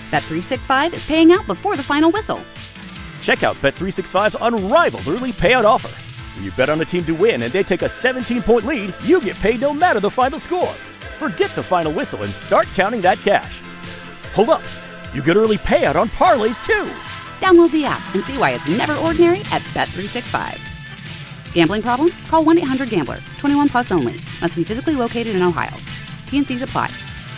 Bet365 is paying out before the final whistle. Check out Bet365's unrivaled early payout offer. When you bet on a team to win and they take a 17-point lead, you get paid no matter the final score. Forget the final whistle and start counting that cash. Hold up. You get early payout on parlays, too. Download the app and see why it's never ordinary at Bet365. Gambling problem? Call 1-800-GAMBLER. 21 plus only. Must be physically located in Ohio. T&Cs apply.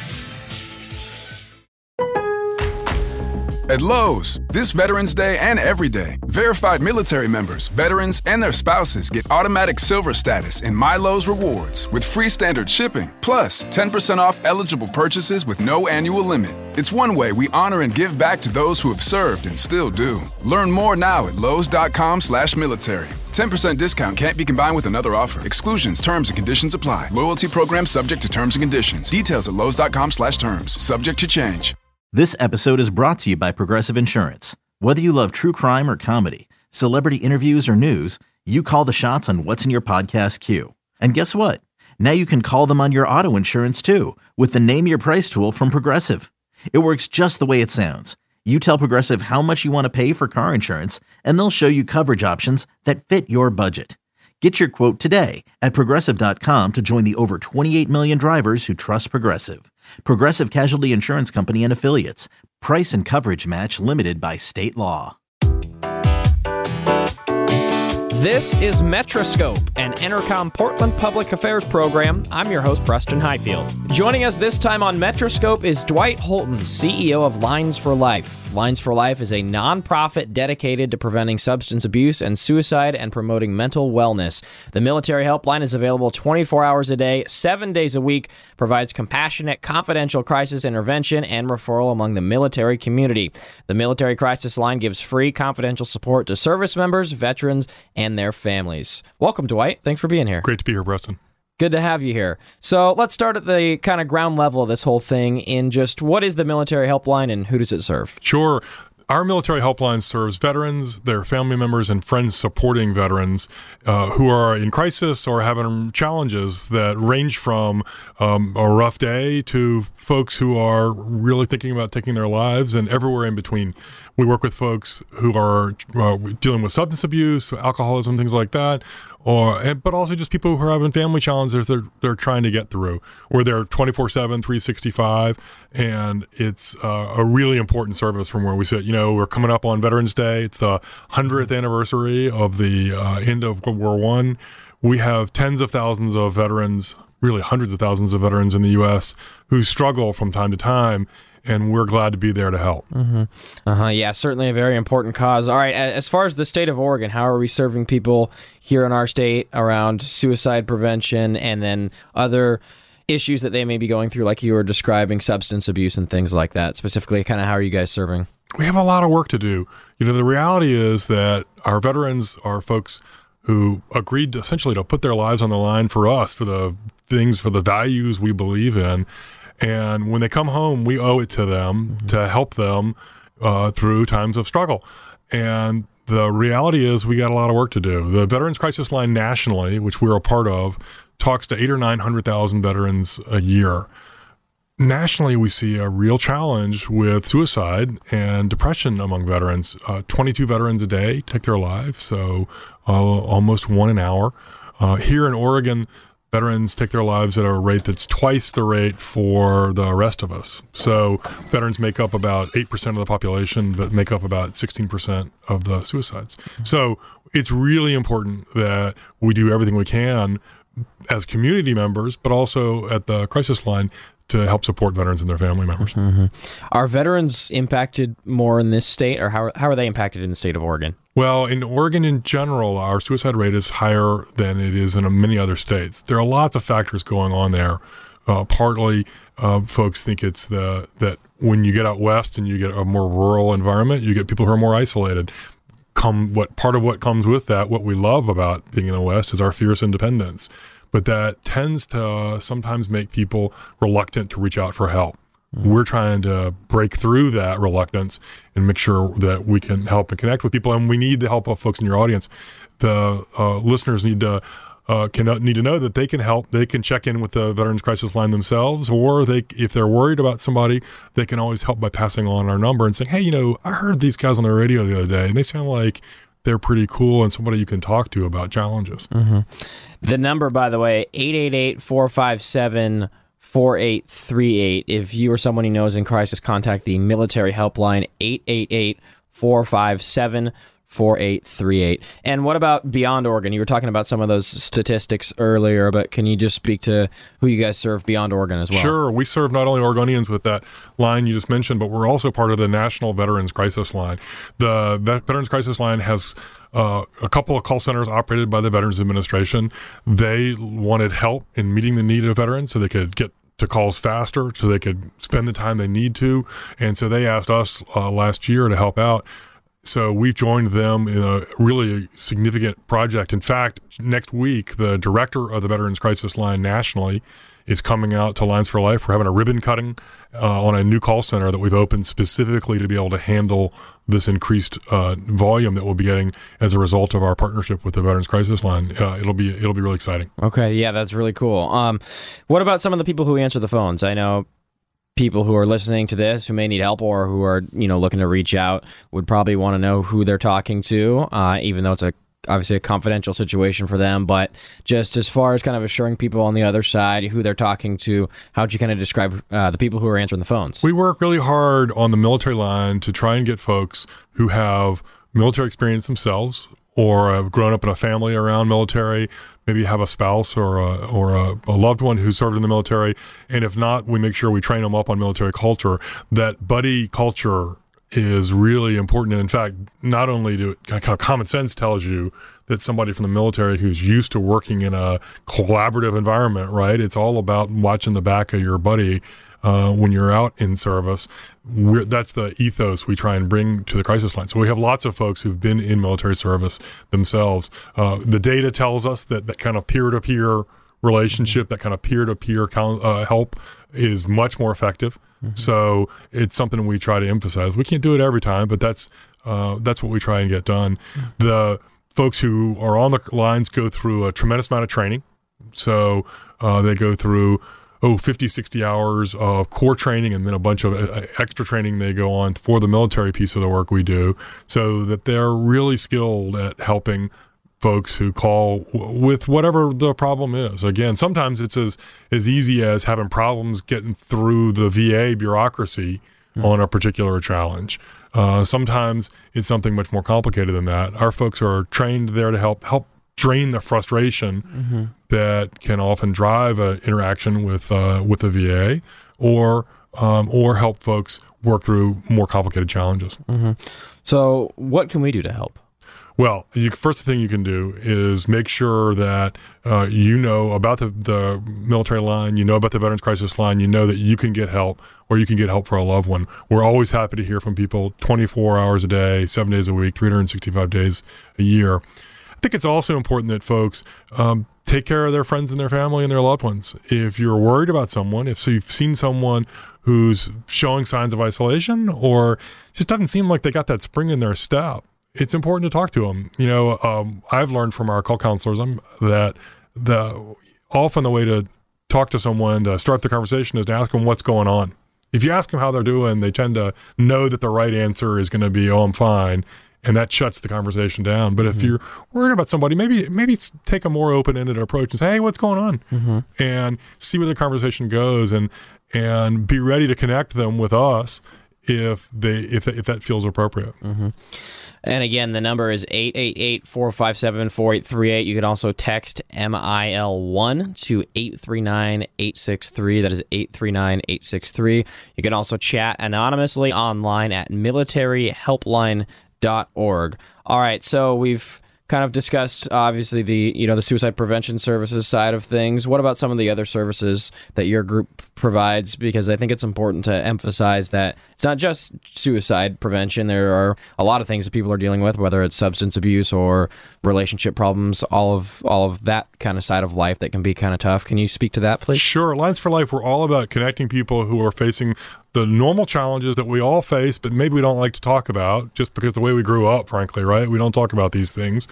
At Lowe's, this Veterans Day and every day, verified military members, veterans, and their spouses get automatic silver status in My Lowe's Rewards with free standard shipping, plus 10% off eligible purchases with no annual limit. It's one way we honor and give back to those who have served and still do. Learn more now at lowes.com/military. 10% discount can't be combined with another offer. Exclusions, terms, and conditions apply. Loyalty program subject to terms and conditions. Details at lowes.com/terms. Subject to change. This episode is brought to you by Progressive Insurance. Whether you love true crime or comedy, celebrity interviews or news, you call the shots on what's in your podcast queue. And guess what? Now you can call them on your auto insurance too with the Name Your Price tool from Progressive. It works just the way it sounds. You tell Progressive how much you want to pay for car insurance, and they'll show you coverage options that fit your budget. Get your quote today at Progressive.com to join the over 28 million drivers who trust Progressive. Progressive Casualty Insurance Company and Affiliates. Price and coverage match limited by state law. This is Metroscope, an Entercom Portland public affairs program. I'm your host, Preston Highfield. Joining us this time on Metroscope is Dwight Holton, CEO of Lines for Life. Lines for Life is a nonprofit dedicated to preventing substance abuse and suicide and promoting mental wellness. The military helpline is available 24 hours a day, 7 days a week, provides compassionate, confidential crisis intervention and referral among the military community. The Military Crisis Line gives free, confidential support to service members, veterans, and their families. Welcome, Dwight. Thanks for being here. Great to be here, Preston. Good to have you here. So let's start at the kind of ground level of this whole thing in just what is the Military Helpline and who does it serve? Sure. Our military helpline serves veterans, their family members, and friends supporting veterans who are in crisis or having challenges that range from a rough day to folks who are really thinking about taking their lives and everywhere in between. We work with folks who are dealing with substance abuse, alcoholism, things like that, but also just people who are having family challenges they're trying to get through, where they're 24/7, 365, and it's a really important service from where we sit. You know, we're coming up on Veterans Day. It's the 100th anniversary of the end of World War I. We have tens of thousands of veterans, really hundreds of thousands of veterans in the U.S. who struggle from time to time, and we're glad to be there to help. Mm-hmm. Yeah, certainly a very important cause. All right, as far as the state of Oregon, how are we serving people here in our state around suicide prevention and then other issues that they may be going through, like you were describing, substance abuse and things like that? Specifically, kind of how are you guys serving? We have a lot of work to do. You know, the reality is that our veterans are folks who agreed essentially to put their lives on the line for us, for the things, for the values we believe in. And when they come home, we owe it to them to help them through times of struggle. And the reality is we got a lot of work to do. The Veterans Crisis Line nationally, which we're a part of, talks to 800,000 or 900,000 veterans a year. Nationally, we see a real challenge with suicide and depression among veterans. 22 veterans a day take their lives, so almost one an hour. Here in Oregon, veterans take their lives at a rate that's twice the rate for the rest of us. So veterans make up about 8% of the population, but make up about 16% of the suicides. So it's really important that we do everything we can as community members, but also at the crisis line to help support veterans and their family members. Mm-hmm. Are veterans impacted more in this state, or how are they impacted in the state of Oregon? Well, in Oregon in general, our suicide rate is higher than it is in many other states. There are lots of factors going on there. Partly, folks think it's that when you get out west and you get a more rural environment, you get people who are more isolated. Part of what comes with that, what we love about being in the West, is our fierce independence. But that tends to sometimes make people reluctant to reach out for help. We're trying to break through that reluctance and make sure that we can help and connect with people. And we need the help of folks in your audience. The listeners need to need to know that they can help. They can check in with the Veterans Crisis Line themselves, or if they're worried about somebody, they can always help by passing on our number and saying, hey, I heard these guys on the radio the other day, and they sound like they're pretty cool and somebody you can talk to about challenges. Mm-hmm. The number, by the way, 888-457-4838. If you or someone you know is in crisis, contact the military helpline, 888-457-4838. And what about beyond Oregon? You were talking about some of those statistics earlier, but can you just speak to who you guys serve beyond Oregon as well? Sure. We serve not only Oregonians with that line you just mentioned, but we're also part of the National Veterans Crisis Line. The Veterans Crisis Line has a couple of call centers operated by the Veterans Administration. They wanted help in meeting the need of veterans so they could get to calls faster, so they could spend the time they need to. And so they asked us last year to help out. So we've joined them in a really significant project. In fact, next week, the director of the Veterans Crisis Line nationally is coming out to Lines for Life. We're having a ribbon cutting on a new call center that we've opened specifically to be able to handle this increased volume that we'll be getting as a result of our partnership with the Veterans Crisis Line. It'll be really exciting. Okay, yeah, that's really cool. What about some of the people who answer the phones? I know people who are listening to this who may need help or who are looking to reach out would probably want to know who they're talking to, even though it's obviously a confidential situation for them. But just as far as kind of assuring people on the other side who they're talking to, how would you kind of describe the people who are answering the phones? We work really hard on the military line to try and get folks who have military experience themselves or have grown up in a family around military, maybe have a spouse or a loved one who served in the military. And if not, we make sure we train them up on military culture. That buddy culture is really important. And in fact, not only do kind of common sense tells you that somebody from the military who's used to working in a collaborative environment, right? It's all about watching the back of your buddy when you're out in service. That's the ethos we try and bring to the crisis line. So we have lots of folks who've been in military service themselves. The data tells us that kind of peer-to-peer relationship, that kind of peer-to-peer help is much more effective. Mm-hmm. So it's something we try to emphasize. We can't do it every time, but that's what we try and get done. Mm-hmm. The folks who are on the lines go through a tremendous amount of training. So they go through 50, 60 hours of core training and then a bunch of extra training they go on for the military piece of the work we do, so that they're really skilled at helping folks who call with whatever the problem is. Again, sometimes it's as easy as having problems getting through the VA bureaucracy on a particular challenge. Sometimes it's something much more complicated than that. Our folks are trained there to help drain the frustration that can often drive an interaction with the VA, or help folks work through more complicated challenges. Mm-hmm. So what can we do to help? Well, first thing you can do is make sure that you know about the military line, you know about the Veterans Crisis Line, you know that you can get help, or you can get help for a loved one. We're always happy to hear from people 24 hours a day, 7 days a week, 365 days a year. I think it's also important that folks take care of their friends and their family and their loved ones. If you're worried about someone, if you've seen someone who's showing signs of isolation or just doesn't seem like they got that spring in their step, it's important to talk to them. I've learned from our call counselors that often the way to talk to someone to start the conversation is to ask them what's going on. If you ask them how they're doing, they tend to know that the right answer is going to be, "Oh, I'm fine." And that shuts the conversation down. But if you're worried about somebody, maybe take a more open-ended approach and say, "Hey, what's going on?" And see where the conversation goes, and be ready to connect them with us if that feels appropriate. And again, the number is 888-457-4838. You can also text MIL1 to 839-863. That is 839-863. You can also chat anonymously online at militaryhelpline.org. All right, so we've kind of discussed, obviously, the suicide prevention services side of things. What about some of the other services that your group provides? Because I think it's important to emphasize that it's not just suicide prevention. There are a lot of things that people are dealing with, whether it's substance abuse or relationship problems, all of that kind of side of life that can be kind of tough. Can you speak to that, please? Sure. Lines for Life, we're all about connecting people who are facing the normal challenges that we all face, but maybe we don't like to talk about just because the way we grew up, frankly, right? We don't talk about these things.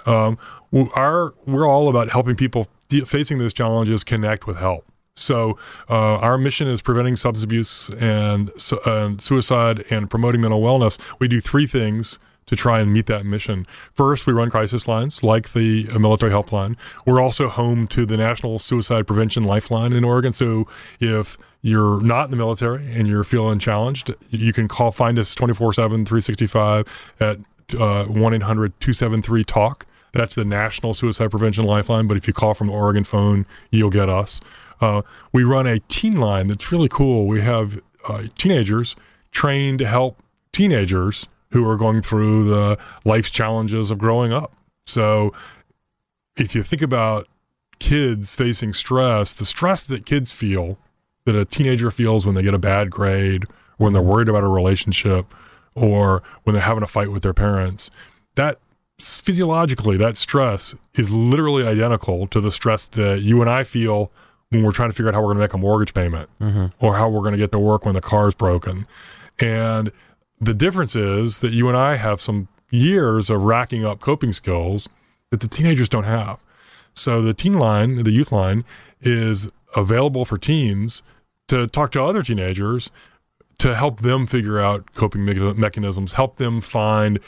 We're all about helping people facing those challenges connect with help. So our mission is preventing substance abuse and suicide and promoting mental wellness. We do 3 things to try and meet that mission. First, we run crisis lines like the military helpline. We're also home to the National Suicide Prevention Lifeline in Oregon. So if you're not in the military and you're feeling challenged, you can find us 24/7, 365 at 1-800-273-TALK. That's the National Suicide Prevention Lifeline. But if you call from the Oregon phone, you'll get us. We run a teen line that's really cool. We have teenagers trained to help teenagers who are going through the life's challenges of growing up. So if you think about kids facing stress, the stress that kids feel, that a teenager feels when they get a bad grade, when they're worried about a relationship, or when they're having a fight with their parents, that physiologically, that stress is literally identical to the stress that you and I feel when we're trying to figure out how we're going to make a mortgage payment or how we're going to get to work when the car's broken. And the difference is that you and I have some years of racking up coping skills that the teenagers don't have. So the teen line, the youth line, is available for teens to talk to other teenagers to help them figure out coping mechanisms, help them find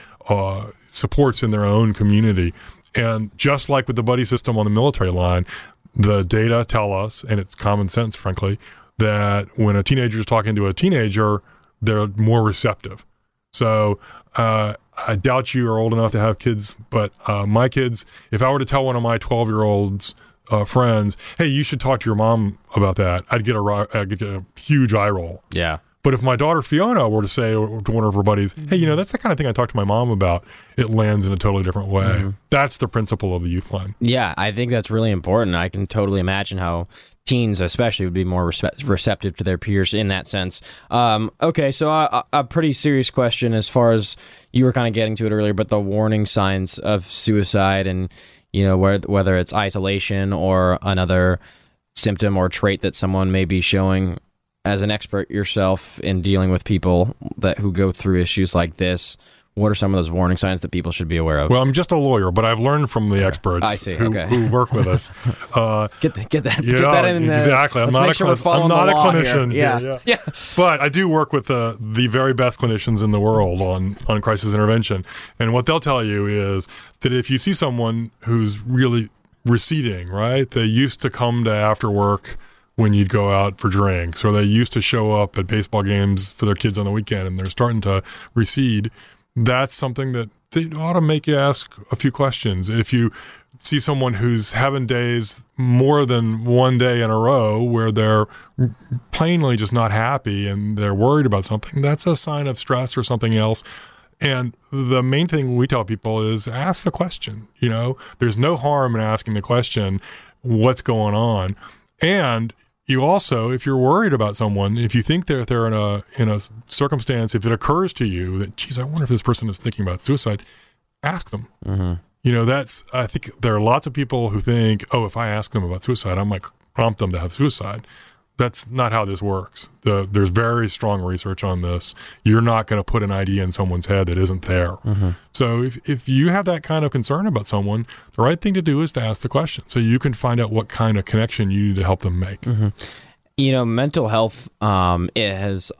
supports in their own community. And just like with the buddy system on the military line, the data tell us, and it's common sense, frankly, that when a teenager is talking to a teenager, they're more receptive. So I doubt you are old enough to have kids, but my kids, if I were to tell one of my 12-year-olds friends, hey, you should talk to your mom about that, I'd get a huge eye roll. Yeah. But if my daughter Fiona were to say to one of her buddies, hey, that's the kind of thing I talk to my mom about, it lands in a totally different way. Mm-hmm. That's the principle of the youth line. Yeah, I think that's really important. I can totally imagine how teens especially would be more receptive to their peers in that sense. Okay, so a pretty serious question as far as you were kind of getting to it earlier, but the warning signs of suicide and, whether it's isolation or another symptom or trait that someone may be showing. As an expert yourself in dealing with people who go through issues like this, what are some of those warning signs that people should be aware of? Well, I'm just a lawyer, but I've learned from the experts who work with us. Get that in there. Exactly. I'm not a clinician. Yeah. But I do work with the very best clinicians in the world on crisis intervention. And what they'll tell you is that if you see someone who's really receding, right? They used to come to after work when you'd go out for drinks, or they used to show up at baseball games for their kids on the weekend and they're starting to recede, that's something that they ought to make you ask a few questions. If you see someone who's having days more than one day in a row where they're plainly just not happy and they're worried about something, that's a sign of stress or something else. And the main thing we tell people is ask the question. There's no harm in asking the question, what's going on? And you also, if you're worried about someone, if you think that they're in a circumstance, if it occurs to you that, geez, I wonder if this person is thinking about suicide, ask them. Mm-hmm. I think there are lots of people who think, oh, if I ask them about suicide, I might prompt them to have suicide. That's not how this works. There's very strong research on this. You're not going to put an idea in someone's head that isn't there. Mm-hmm. So if you have that kind of concern about someone, the right thing to do is to ask the question so you can find out what kind of connection you need to help them make. Mm-hmm. Mental health it has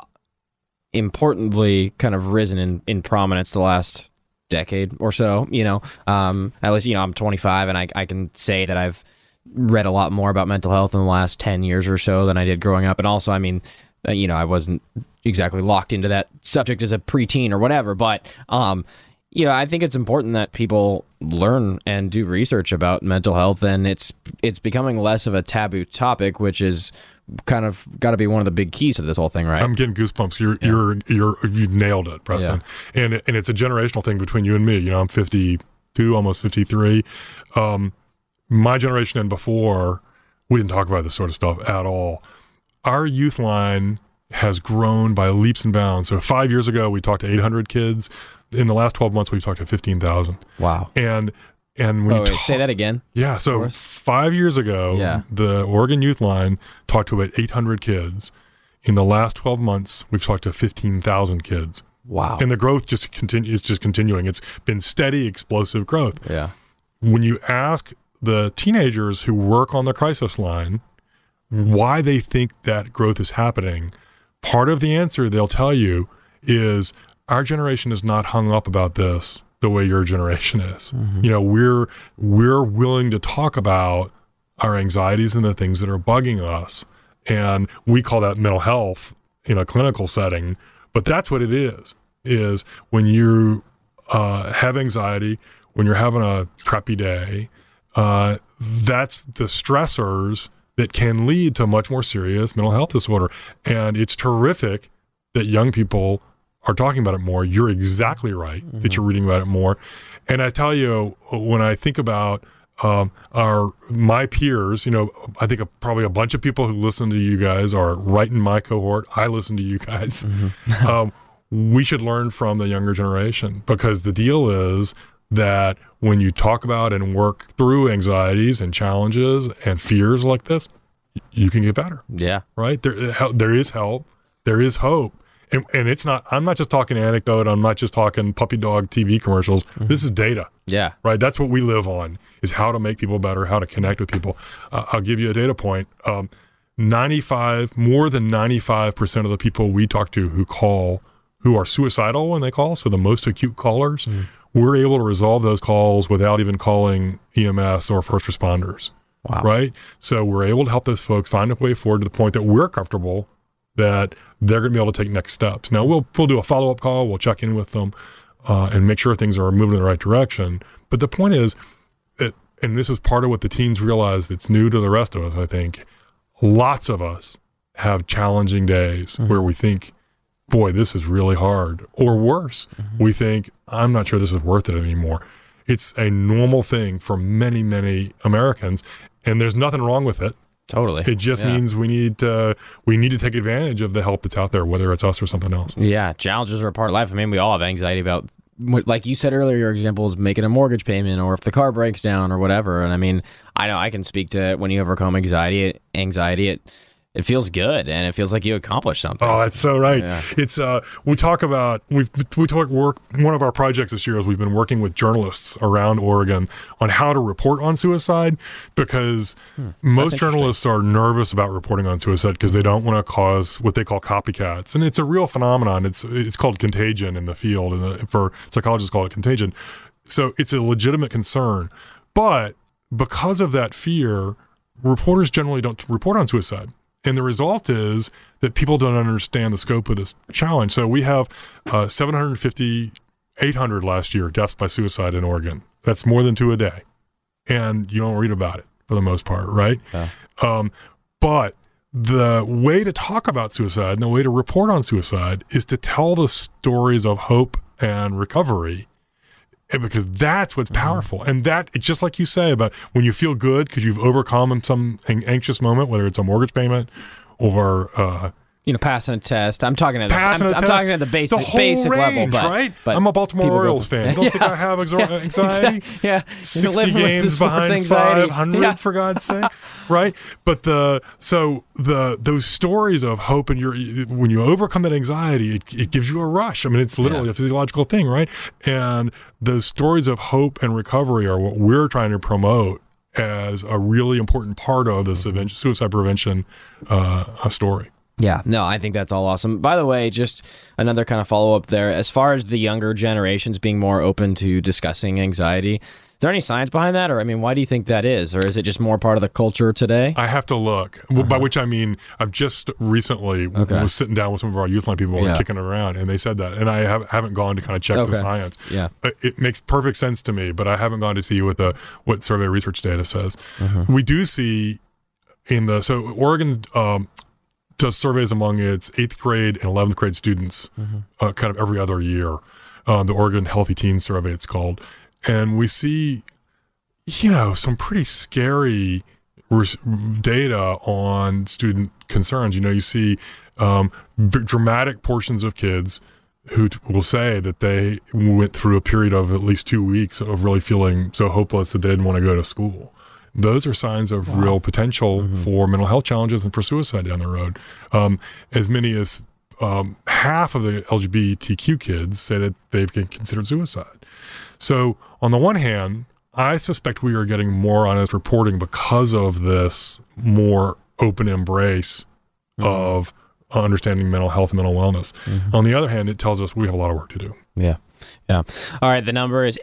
importantly kind of risen in prominence the last decade or so. At least, I'm 25 and I can say that I've read a lot more about mental health in the last 10 years or so than I did growing up. And also, I wasn't exactly locked into that subject as a preteen or whatever. But, I think it's important that people learn and do research about mental health. And it's becoming less of a taboo topic, which is kind of got to be one of the big keys to this whole thing, right? I'm getting goosebumps. You nailed it, Preston. Yeah. And it's a generational thing between you and me. I'm 52, almost 53. My generation and before, we didn't talk about this sort of stuff at all. Our youth line has grown by leaps and bounds. So 5 years ago, we talked to 800 kids. In the last 12 months, we've talked to 15,000. Wow. And when say that again. Yeah. So 5 years ago, the Oregon Youth Line talked to about 800 kids. In the last 12 months, we've talked to 15,000 kids. Wow. And the growth just continues, just continuing. It's been steady, explosive growth. Yeah. When you ask the teenagers who work on the crisis line why they think that growth is happening, part of the answer they'll tell you is our generation is not hung up about this the way your generation is. Mm-hmm. You know, we're willing to talk about our anxieties and the things that are bugging us. And we call that mental health in a clinical setting, but that's what it is when you have anxiety, when you're having a crappy day, that's the stressors that can lead to much more serious mental health disorder. And it's terrific that young people are talking about it more. You're exactly right that you're reading about it more. And I tell you, when I think about my peers, you know, I think probably a bunch of people who listen to you guys are right in my cohort. I listen to you guys. We should learn from the younger generation, because the deal is that when you talk about and work through anxieties and challenges and fears like this, you can get better. Yeah. Right? There is help. There is hope. And it's not, I'm not just talking anecdote. I'm not just talking puppy dog TV commercials. This is data. Yeah. Right? That's what we live on, is how to make people better, how to connect with people. I'll give you a data point. More than 95% of the people we talk to who are suicidal when they call, so the most acute callers, we're able to resolve those calls without even calling EMS or first responders. Wow. Right? So we're able to help those folks find a way forward to the point that we're comfortable that they're going to be able to take next steps. Now, we'll do a follow-up call. We'll check in with them and make sure things are moving in the right direction. But the point is, and this is part of what the teens realize that's new to the rest of us, I think, lots of us have challenging days where we think, boy, this is really hard. Or worse, we think, I'm not sure this is worth it anymore. It's a normal thing for many, many Americans, and there's nothing wrong with it. Totally. It just means we need to take advantage of the help that's out there, whether it's us or something else. Yeah, challenges are a part of life. I mean, we all have anxiety about, like you said earlier, your example is making a mortgage payment, or if the car breaks down or whatever. And I mean, I know I can speak to when you overcome anxiety, it feels good, and it feels like you accomplished something. Oh, that's so right. Yeah. It's one of our projects this year is we've been working with journalists around Oregon on how to report on suicide, because most journalists are nervous about reporting on suicide because they don't want to cause what they call copycats, and it's a real phenomenon. It's called contagion in the field, and for psychologists call it contagion. So it's a legitimate concern, but because of that fear, reporters generally don't report on suicide. And the result is that people don't understand the scope of this challenge. So we have 750, 800 last year deaths by suicide in Oregon. That's more than 2 a day. And you don't read about it for the most part, right? Yeah. But the way to talk about suicide and the way to report on suicide is to tell the stories of hope and recovery, because that's what's powerful. And that, it's just like you say about when you feel good because you've overcome some anxious moment, whether it's a mortgage payment or passing a test. I'm talking at the basic range, level, right? I'm a Baltimore Orioles fan. You don't think I have anxiety? Yeah, 60 games behind 500, for God's sake, right? But those stories of hope, and when you overcome that anxiety, it gives you a rush. I mean, it's literally a physiological thing, right? And those stories of hope and recovery are what we're trying to promote as a really important part of this suicide prevention story. Yeah, no, I think that's all awesome. By the way, just another kind of follow-up there. As far as the younger generations being more open to discussing anxiety, is there any science behind that? Or, I mean, why do you think that is? Or is it just more part of the culture today? I have to look, by which I mean, I've just recently was sitting down with some of our youth line people and kicking around, and they said that. And I haven't gone to kind of check the science. Yeah. It makes perfect sense to me, but I haven't gone to see what survey research data says. We do see so Oregon does surveys among its 8th grade and 11th grade students kind of every other year. The Oregon Healthy Teen Survey, it's called. And we see, some pretty scary data on student concerns. You see dramatic portions of kids who will say that they went through a period of at least 2 weeks of really feeling so hopeless that they didn't want to go to school. those are signs of real potential for mental health challenges and for suicide down the road. As many as half of the LGBTQ kids say that they've considered suicide. So on the one hand, I suspect we are getting more honest reporting because of this more open embrace of understanding mental health and mental wellness. On the other hand, it tells us we have a lot of work to do. Yeah. All right. The number is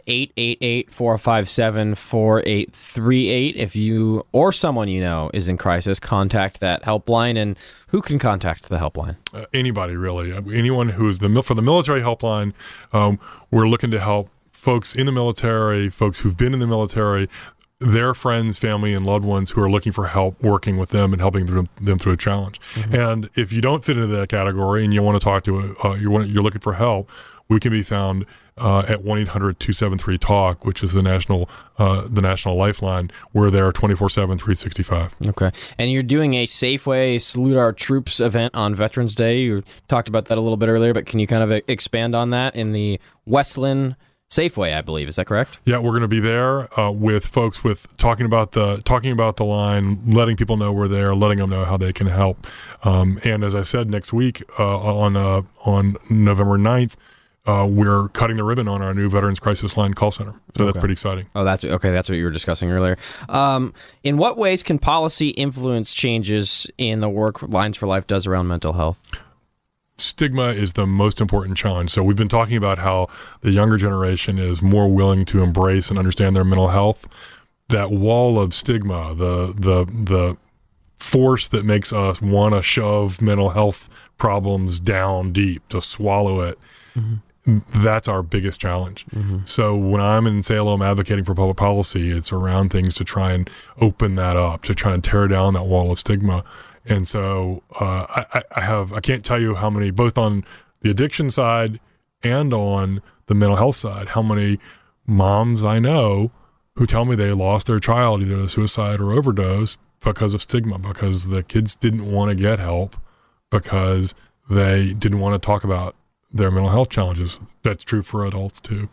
888-457-4838. If you or someone you know is in crisis, contact that helpline. And who can contact the helpline? Anybody, really. Anyone who's for the military helpline, we're looking to help folks in the military, folks who've been in the military, their friends, family, and loved ones who are looking for help working with them and helping them through a challenge. And if you don't fit into that category and you want to talk to you're looking for help, we can be found at 1-800-273-TALK, which is the national lifeline. We're there 24/7, 365. Okay. And you're doing a Safeway Salute Our Troops event on Veterans Day. You talked about that a little bit earlier, but can you kind of expand on that in the Westland Safeway, I believe. Is that correct? Yeah, we're going to be there with folks talking about the line, letting people know we're there, letting them know how they can help. And as I said, next week on November 9th, we're cutting the ribbon on our new Veterans Crisis Line call center. So that's pretty exciting. Oh, that's okay. That's what you were discussing earlier. In what ways can policy influence changes in the work Lines for Life does around mental health? Stigma is the most important challenge. So we've been talking about how the younger generation is more willing to embrace and understand their mental health. That wall of stigma, the force that makes us want to shove mental health problems down deep, to swallow it, that's our biggest challenge. So when I'm in Salem advocating for public policy, it's around things to try and open that up, to try and tear down that wall of stigma. And so I can't tell you how many, both on the addiction side and on the mental health side, how many moms I know who tell me they lost their child either to suicide or overdose because of stigma, because the kids didn't want to get help, because they didn't want to talk about their mental health challenges. That's true for adults too.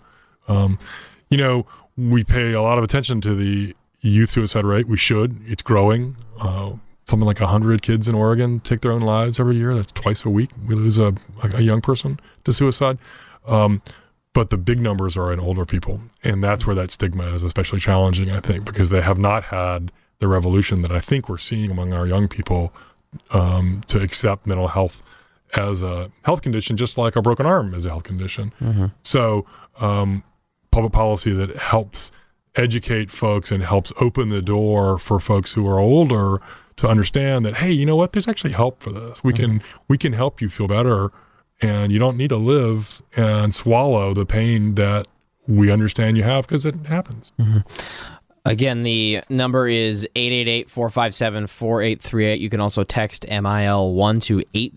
We pay a lot of attention to the youth suicide rate. We should. It's growing. Something like 100 kids in Oregon take their own lives every year. That's twice a week. We lose a young person to suicide. But the big numbers are in older people. And that's where that stigma is especially challenging, I think, because they have not had the revolution that I think we're seeing among our young people to accept mental health as a health condition, just like a broken arm is a health condition. So public policy that helps educate folks and helps open the door for folks who are older to understand that, hey, you know what? There's actually help for this. We can help you feel better, and you don't need to live and swallow the pain that we understand you have, because it happens. Again, the number is 888-457-4838. You can also text MIL1 to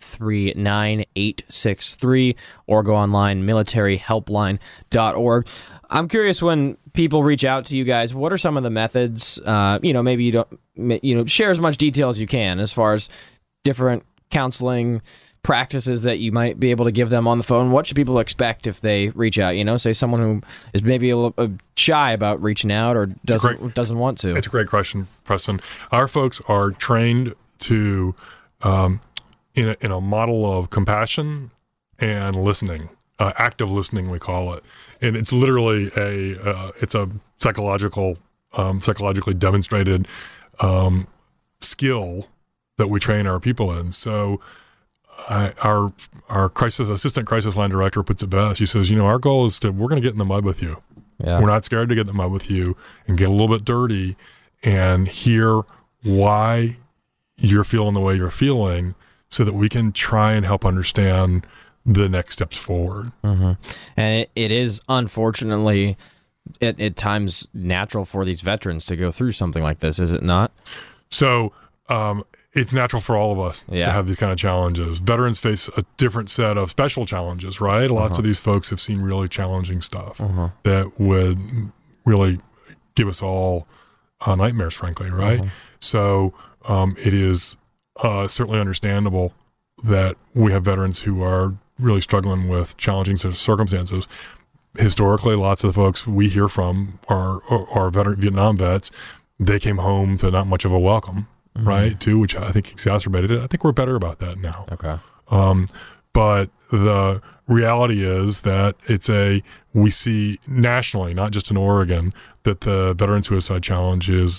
839-863 or go online, militaryhelpline.org. I'm curious, when people reach out to you guys, what are some of the methods? Maybe you don't, share as much detail as you can as far as different counseling practices that you might be able to give them on the phone. What should people expect if they reach out? Say someone who is maybe a little shy about reaching out or doesn't want to. It's a great question, Preston. Our folks are trained to in a model of compassion and listening. Active listening, we call it, and it's literally it's a psychologically demonstrated skill that we train our people in. So our assistant crisis line director puts it best. He says, our goal is we're going to get in the mud with you. Yeah. We're not scared to get in the mud with you and get a little bit dirty and hear why you're feeling the way you're feeling, so that we can try and help understand the next steps forward. And it is, unfortunately, at times natural for these veterans to go through something like this, is it not? So it's natural for all of us to have these kind of challenges. Veterans face a different set of special challenges, right? Lots of these folks have seen really challenging stuff that would really give us all nightmares, frankly, right? So it is certainly understandable that we have veterans who are really struggling with challenging circumstances. Historically, lots of the folks we hear from are veteran Vietnam vets. they came home to not much of a welcome, right? Too, which I think exacerbated it. I think we're better about that now. Okay. But the reality is that we see nationally, not just in Oregon, that the veteran suicide challenge is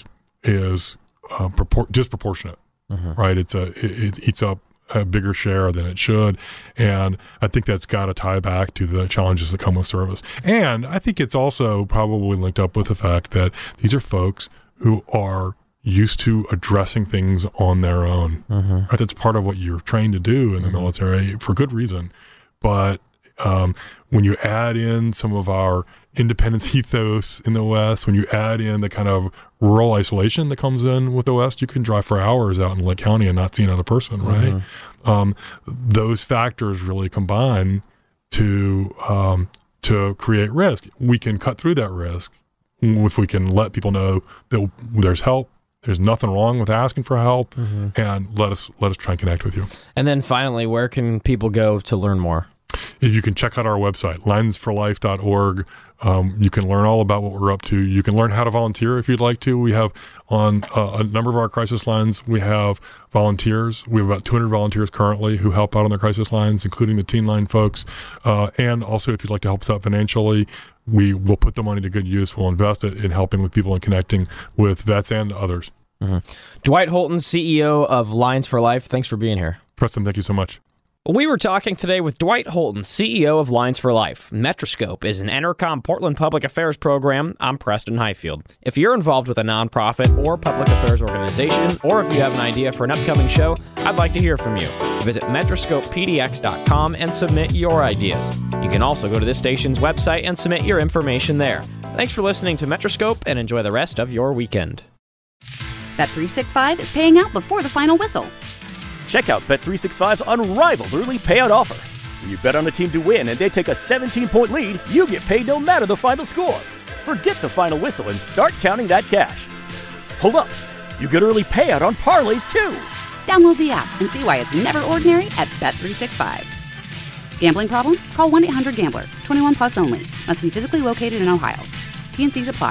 disproportionate, right? It eats up a bigger share than it should. And I think that's got to tie back to the challenges that come with service. And I think it's also probably linked up with the fact that these are folks who are used to addressing things on their own. Right? That's part of what you're trained to do in the military for good reason. But when you add in some of our independence ethos in the West, when you add in the kind of rural isolation that comes in with the West, you can drive for hours out in Lake County and not see another person, right? Those factors really combine to create risk. We can cut through that risk if we can let people know that there's help. There's nothing wrong with asking for help, and let us try and connect with you. And then finally, where can people go to learn more? You can check out our website, linesforlife.org. You can learn all about what we're up to. You can learn how to volunteer if you'd like to. We have on a number of our crisis lines, we have volunteers. We have about 200 volunteers currently who help out on the crisis lines, including the teen line folks. And also, if you'd like to help us out financially, we will put the money to good use. We'll invest it in helping with people and connecting with vets and others. Dwight Holton, CEO of Lines for Life. Thanks for being here. Preston, thank you so much. We were talking today with Dwight Holton, CEO of Lines for Life. Metroscope is an Entercom Portland Public Affairs program. I'm Preston Highfield. If you're involved with a nonprofit or public affairs organization, or if you have an idea for an upcoming show, I'd like to hear from you. Visit metroscopepdx.com and submit your ideas. You can also go to this station's website and submit your information there. Thanks for listening to Metroscope, and enjoy the rest of your weekend. Bet365 is paying out before the final whistle. Check out Bet365's unrivaled early payout offer. When you bet on a team to win and they take a 17-point lead, you get paid no matter the final score. Forget the final whistle and start counting that cash. Hold up, you get early payout on parlays too. Download the app and see why it's never ordinary at Bet365. Gambling problem? Call 1-800-GAMBLER. 21 plus only. Must be physically located in Ohio. T&Cs apply.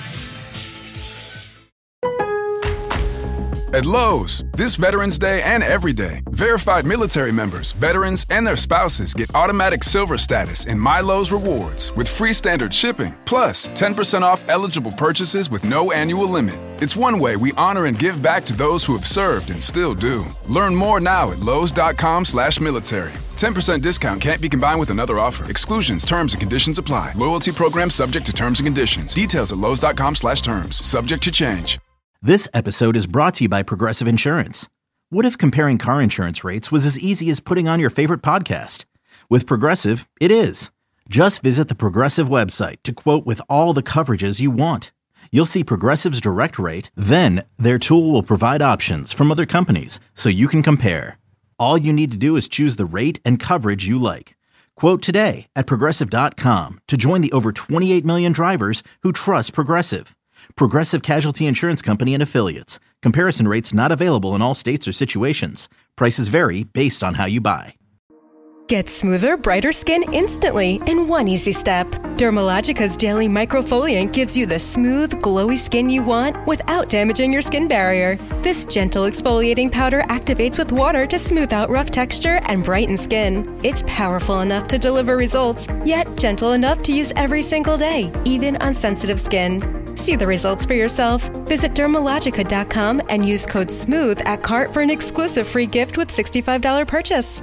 At Lowe's, this Veterans Day and every day, verified military members, veterans, and their spouses get automatic silver status in My Lowe's Rewards with free standard shipping, plus 10% off eligible purchases with no annual limit. It's one way we honor and give back to those who have served and still do. Learn more now at lowes.com/military. 10% discount can't be combined with another offer. Exclusions, terms, and conditions apply. Loyalty program subject to terms and conditions. Details at lowes.com/terms. Subject to change. This episode is brought to you by Progressive Insurance. What if comparing car insurance rates was as easy as putting on your favorite podcast? With Progressive, it is. Just visit the Progressive website to quote with all the coverages you want. You'll see Progressive's direct rate, then their tool will provide options from other companies so you can compare. All you need to do is choose the rate and coverage you like. Quote today at Progressive.com to join the over 28 million drivers who trust Progressive. Progressive Casualty Insurance Company and Affiliates. Comparison rates not available in all states or situations. Prices vary based on how you buy. Get smoother, brighter skin instantly in one easy step. Dermalogica's Daily Microfoliant gives you the smooth, glowy skin you want without damaging your skin barrier. This gentle exfoliating powder activates with water to smooth out rough texture and brighten skin. It's powerful enough to deliver results, yet gentle enough to use every single day, even on sensitive skin. See the results for yourself. Visit Dermalogica.com and use code SMOOTH at cart for an exclusive free gift with $65 purchase.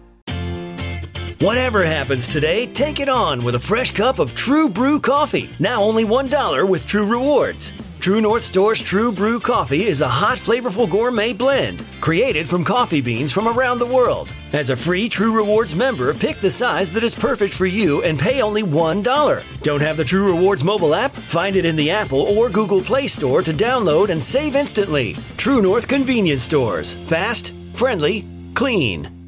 Whatever happens today, take it on with a fresh cup of True Brew coffee. Now only $1 with True Rewards. True North Store's True Brew coffee is a hot, flavorful gourmet blend created from coffee beans from around the world. As a free True Rewards member, pick the size that is perfect for you and pay only $1. Don't have the True Rewards mobile app? Find it in the Apple or Google Play Store to download and save instantly. True North Convenience Stores. Fast, friendly, clean.